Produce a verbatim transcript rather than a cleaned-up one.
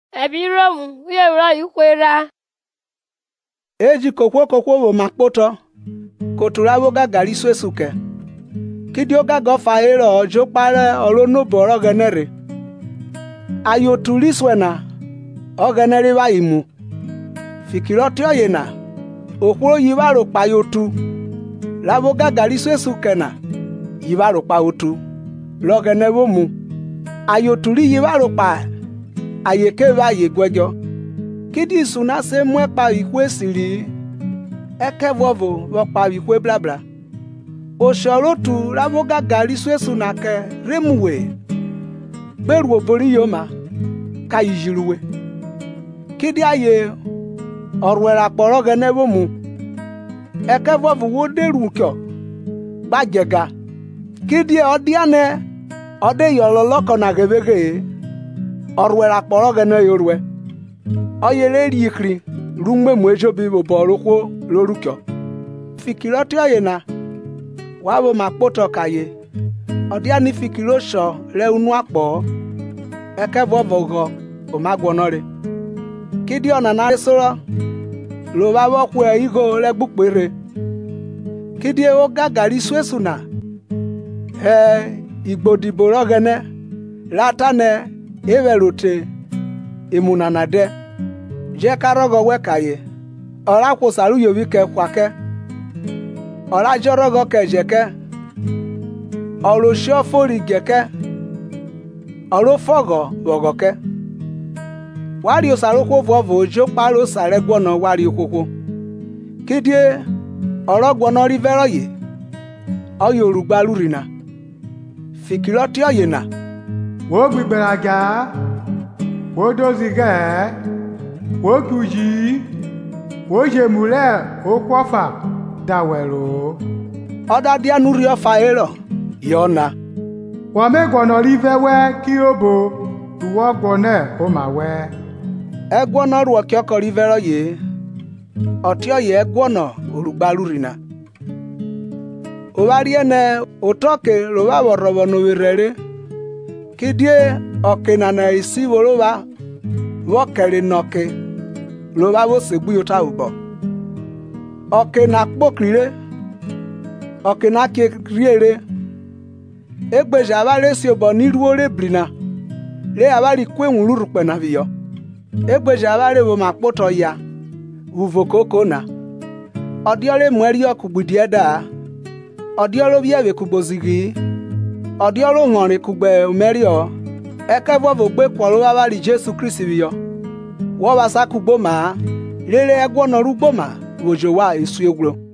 ebi romu uye uro ikwera eji kokwo kokwo wo makpoto kotura wo gagari suesuke kidio gago fa ero ojo pare olono boro genere ayo tuliswena ogenere wa imu fikiroti oyena okwo yiwaro payotu labo gagari suesuke na yiwaro pa otu logene wo mu ayo tuli yiwaro pa ayeke wa yegwejo kidi suna se mwe pa ikwe siri eke vovo wo pa ikwe blabla o shoro tu labo gagari suesuna ke remuwe beru obori yoma ka yijiruwe kidi aye orwera poro gene wo mu eke vovo wo deru kyo gbajega kidi odiane ode yololoko na gebege orwera poro gene yorwe oyele rikri rumwe mwejo bibo borokwo lorukyo fikiroti oyena wabo makpoto kaye odiani fikiro sho le unu apo eke vovogo o magwonore kidi ona na soro lo babo ku igo le gbupere kidi o gagari suesuna he igbodibo rogene latane ewerote imunanade je karogo wekaye ora kwusaru yowike kwake ora jorogo kejeke oro shofori geke oro fogo bogoke wari osaru kwo vovo ojo paro sare gbono wari okoko kidie oro gbono rivero ye oyorugba lurina fikiroti oyena wo gbigberaja wo doziga wo kuji wo jemule okwofa dawero oda dia nuri ofa ero yona wa me gbono rivewe ki obo tuwo gbone o ma we egwono ruo ki oko rivero ye oti oye egwono orugba lurina owari ene otoke lo wa worobo no wirere kidie okena na isi woroba wo kere noke lo ba wo segbu yota ubo okena kpokrire okena ke riere egbeja abale si obo ni ruore brina le abali kwenwu lurupe na biyo egbeja abale wo makpoto ya uvokoko na odiore mweri okugbidieda odioro biebe kugbozigi odioro ngore kugbe umerio eke vovo gbe kworo abali Jesu Kristi biyo wo basa kugboma lele egwono rugboma wojo wa esu egwuro